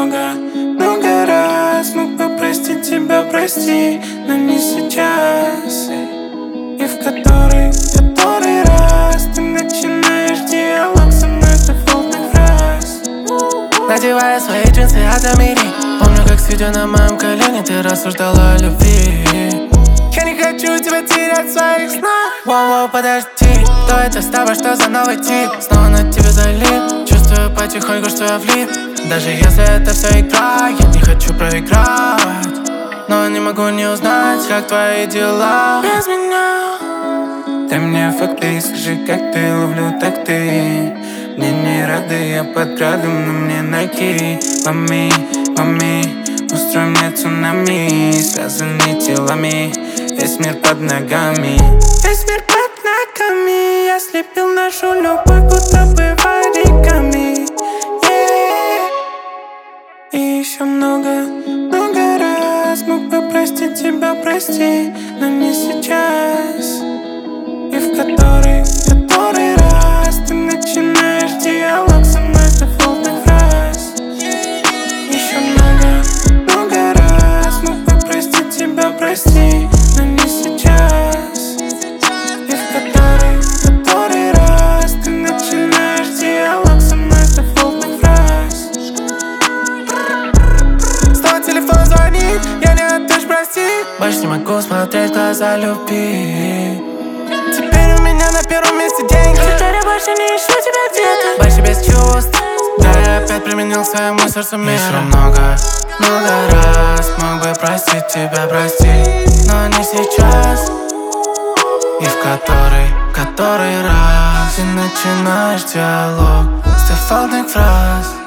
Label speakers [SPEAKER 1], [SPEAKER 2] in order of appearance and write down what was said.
[SPEAKER 1] много раз мог бы простить тебя, прости, но не сейчас. И в который раз ты начинаешь диалог со мной дефолтных фраз.
[SPEAKER 2] Надевая свои джинсы от Амири, помню, как сидя на моем колене, ты рассуждала о любви. Я не хочу тебя терять в своих снах. Воу-воу, подожди, кто это с тобой, что за новый тип? Снова на тебе залип, чувствую потихоньку, что я влип. Даже если это все игра, я не хочу проиграть, но не могу не узнать, как твои дела без меня.
[SPEAKER 1] Дай мне факты, скажи, как ты, ловлю так ты. Мне не рады, я под градом, но мне найти. Ломи, устрой мне цунами. Связаны телами, весь мир под ногами. Весь мир под ногами. Я слепил нашу любовь, будто бы вариками. И еще много раз мог бы простить тебя, прости, но не сейчас. И в который раз ты начинаешь диалог со мной с дефолтных фраз. Еще много раз мог бы простить тебя, прости, но не сейчас. И в который раз ты начинаешь диалог со мной с дефолтных фраз.
[SPEAKER 2] Снова телефон звонит, я не отвечу, прости. Больше не могу смотреть в глаза любви. Теперь у меня на первом месте деньги.
[SPEAKER 3] Теперь я больше не ищу тебя где-то.
[SPEAKER 2] Больше без чувств. Да, я опять применил своему сердцу меры. Еще много раз мог бы простить тебя, прости, но не сейчас. И в который раз ты начинаешь диалог с дефолтных фраз.